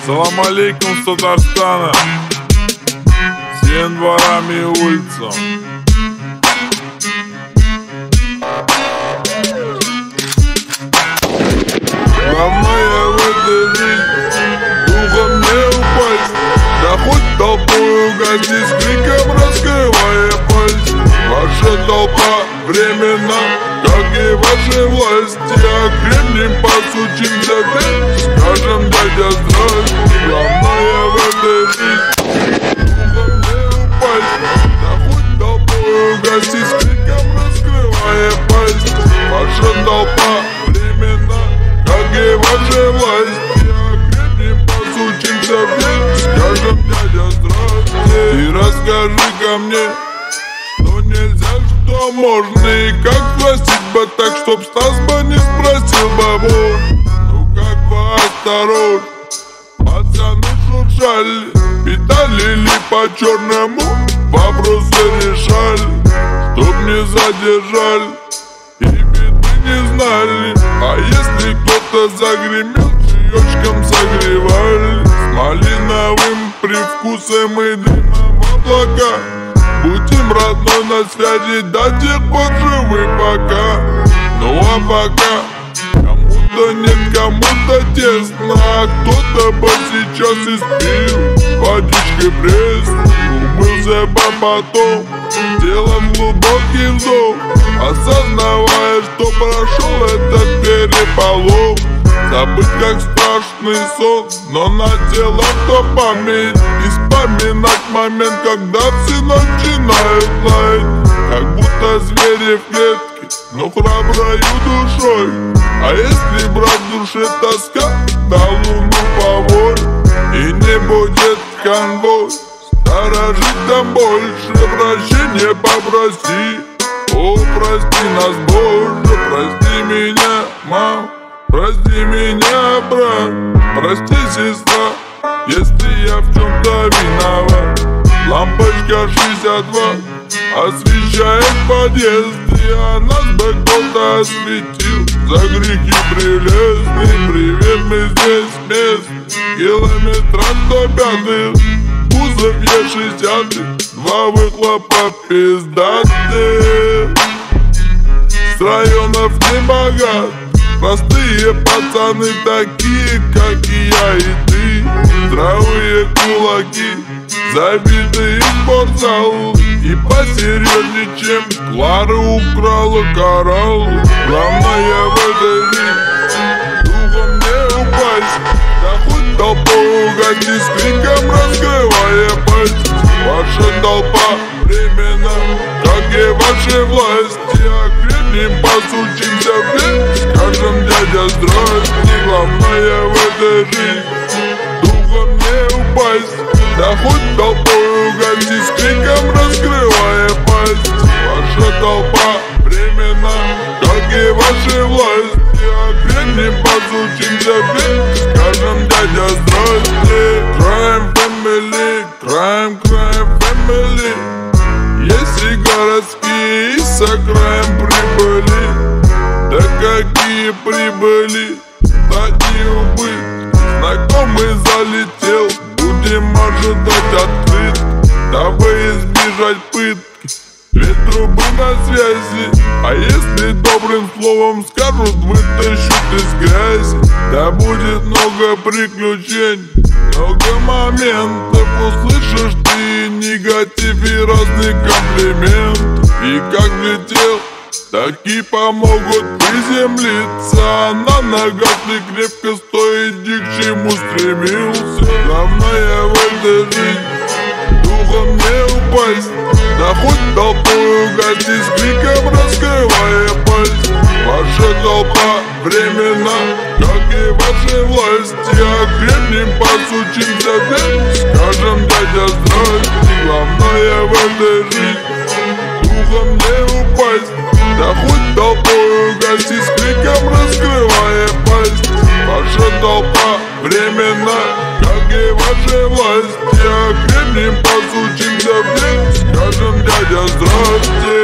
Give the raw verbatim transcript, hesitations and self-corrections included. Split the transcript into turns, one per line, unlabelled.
Салам алейкум с Татарстана, всем дворам и улицам. Главное в этой жизни духом не упасть, да хоть толпой угодить, с криком раскрывая пасть. Ваша толпа временно, как и ваши власти, окрепнем, посучимся вверх, скажем дядя здрасте. Главное в этой жизни духом не упасть, да хоть толпой угодить, с криком раскрывая пасть. Ваша толпа временно, как и ваши власти, окрепнем, посучимся вверх, скажем дядя здрасте. И расскажи-ка мне, что нельзя, что можно, и как спросить бы так, чтоб Стас бы не спросил бабу. Ну как бы осторожно, пацаны шуршали, питали ли по-черному, вопросы решали, чтоб не задержали и беды не знали. А если кто-то загремел, чаечком согревали, с малиновым привкусом и дымом в облака. Будем родной на связи до тех пор живы пока. Ну а пока кому-то нет, кому-то тесно, а кто-то бы сейчас испил водичкой пресной, умылся бы потом, сделав глубокий вздох, осознавая, что прошел этот переполох. Забыть как страшный сон, но на тело то память, и вспоминать момент, когда все начинают лаять, как будто звери в клетке, но храброю душой. А если брать в душе тоска, на луну поворь, и не будет конвой, сторожить там больше, прощения попроси. О, прости нас, Боже, прости меня, мам, прости меня, брат, прости, сестра, если я в чем-то виноват. Лампочка шестьдесят два освещает подъезд, а нас бы кто-то осветил за грехи прелестные. Привет, мы здесь мест, километра сто пятых, кузов Е шестьдесят, два выхлопа пиздатые. С районов не богат, простые пацаны такие, как и я и ты. Здравые кулаки, забитые в спортзал, и посерьезнее, чем Клара украла коралл. Главное в этой жизни духом не упасть, да хоть толпой угодить, с криком раскрывая пасть. Ваша толпа временно, как и ваши власти, окрепнем, посучимся вверх, скажем дядя здрасте. Главное в этой жизни духом не упасть, да хоть толпой угодить, с криком раскрывая пасть. Ваша толпа временно, как и ваши власти, окрепнем, посучимся вверх, скажем дядя здрасте. Crime Family, Crime, Crime Family, есть и городские, и с окраин прибыли. Да какие прибыли, такие убытки. Знакомый залетел, будем ожидать открытки, дабы избежать пытки. Две трубы на связи, а если добрым словом скажут, вытащут из грязи. Да будет много приключений, много моментов, услышишь ты негатив и разные комплименты. И как летел, так и помогут приземлиться, а на ногах ты крепко стой, иди к чему стремился. Главное в этой жизни духом не упасть, да хоть толпой угодить, с криком раскрывая пасть. Ваша толпа временно, как и ваши власти, окрепнем, посучимся вверх, скажем дядя здрасте. Главное в этой жизни духом не упасть, да хоть толпой угодить, с криком раскрывая пасть. Ваша толпа временно, как и ваши власти, окрепнем, посучимся вверх, скажем дядя здрасте.